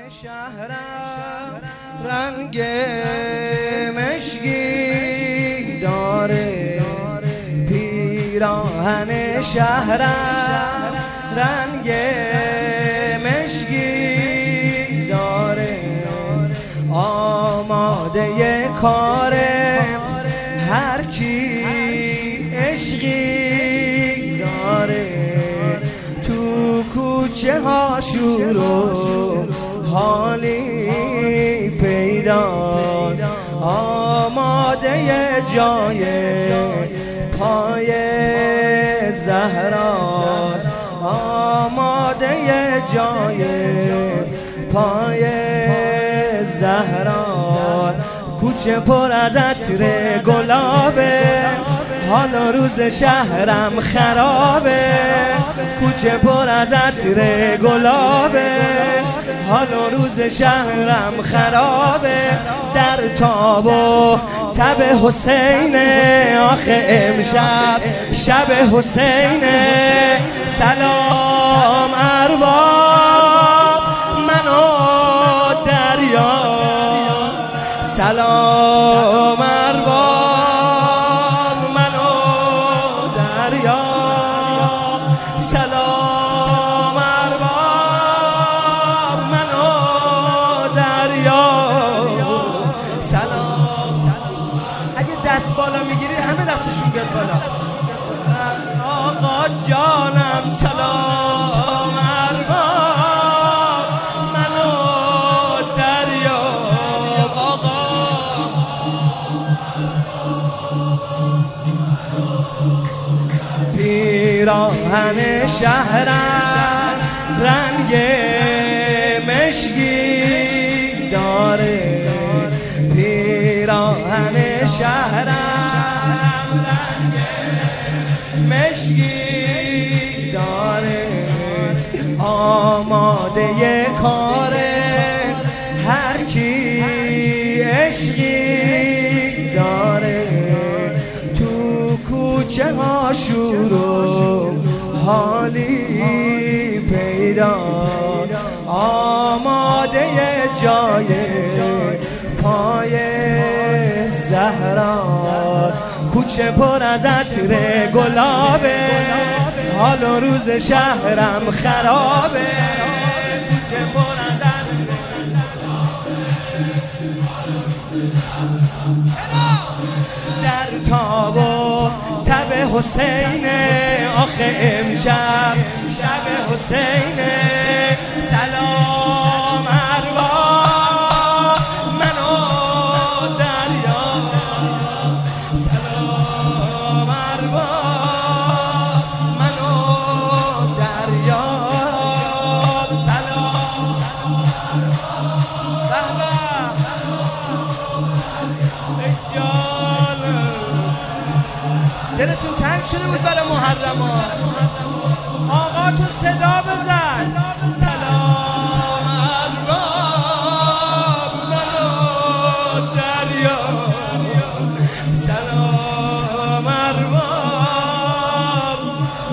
شهرم رنگ مشکی داره، پیراهن شهرم رنگ مشکی داره، آماده کار هر کی عشقی داره، تو کوچه ها شور و حالی پیداست، آماده جای پای زهراست، آماده جای پای زهراست. کوچه پر از عطر گلابه، حال و روز شهرم خرابه، کوچه پر از عطر گلابه، حال و روز شهرم خرابه. در تاب و تب حسینه، آخه امشب شب حسینه. سلام ارباب منو دریا، سلام ارباب منو دریا، سلام ارباب منو دریا، سلام. اگه دست بالا میگیری همه دستشون بیاد بالا. آقا جانم سلام ارباب منو دریا، آقا پیراهن شهرم رنگ مشکی داره، پیراهن شهرم رنگ مشکی داره، آماده کار هر کی عشقی داره، تو کوچه ها شور و حالی پیدا، آماده جای پای زهرا. کوچه پر از عطر گلابه، حال و روز شهرم خرابه، کوچه پر از عطر در تاب و تب حسینه، آخه امشب شب حسینه. سلام ارباب منو دریا، سلام ارباب منو دریا، سلام. به به دلتون تنگ شده بود برای محرما، آقا تو صدا بزن. سلام ارباب منو دریا، سلام ارباب.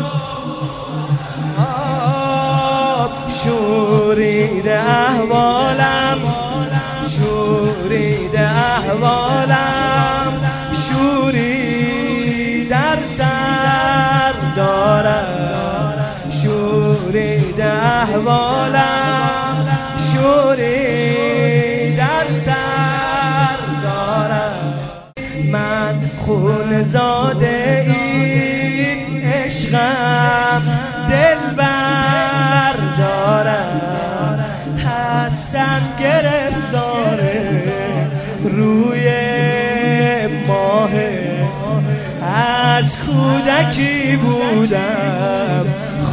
شورید احوالم، شورید احوالم، شوری در سر دارم، شورید احوالم، شوری در سر دارم. من خون زاده این عشقم دلبر دارم، هستم گرفتاره روی ماهت، از کودکی بودم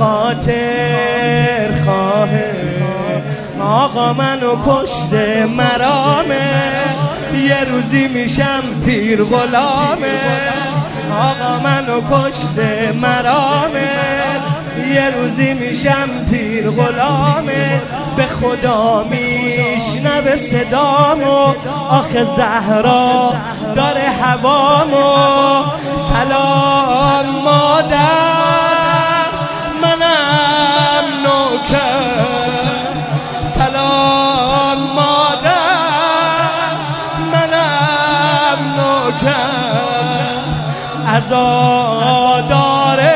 خاطر خواهه، آقا منو کشته مرامه، یه روزی میشم پیر غلامه، آقا منو کشته مرامه، یه روزی میشم پیر غلامه. به خدا میشنوه صدامو، آخه زهرا داره هوامو. سلام مادر منم نوکر، سلام عزاداره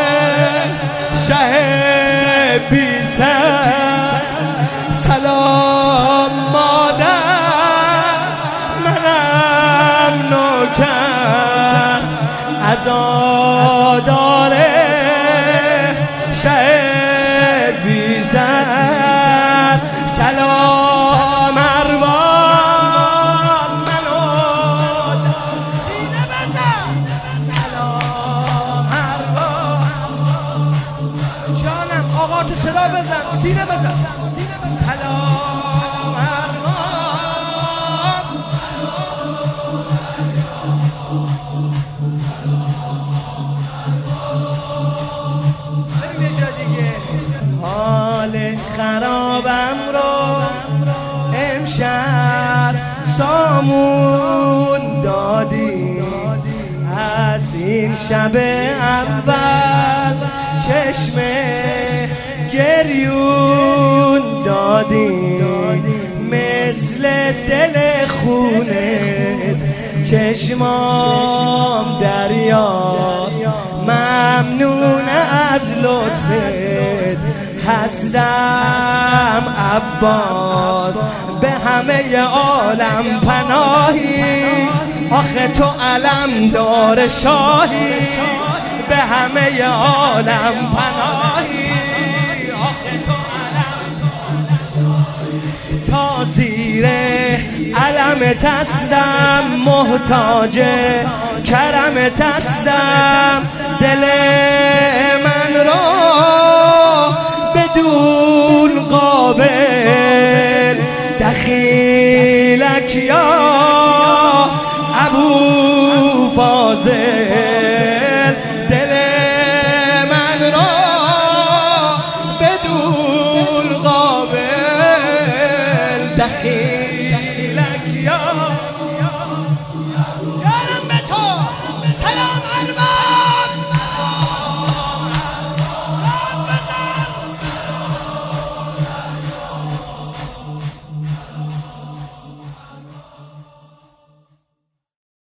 شه بی سر سلام مادر منم نوکر عزاداره شه بی سر سلام اروان منو سینه بزن سلام اروان جانم آقا تو صدا بزن سینه بزن سلام اروان بریم یه جا دیگه حال خرابم رو امشب سامون دادی از این شب اول چشم گریون دادی مثل دل خونت چشمام دریاست ممنون از لطفت هستم عباس به همه عالم پناهی آخه تو علم دار شاهی به همه عالم پناهی آخه تو تا زیر علم تستم محتاج کرم تستم دل من را بدون قابل دخیلک یا ابو فاضل دل من را بدون قابل دخیل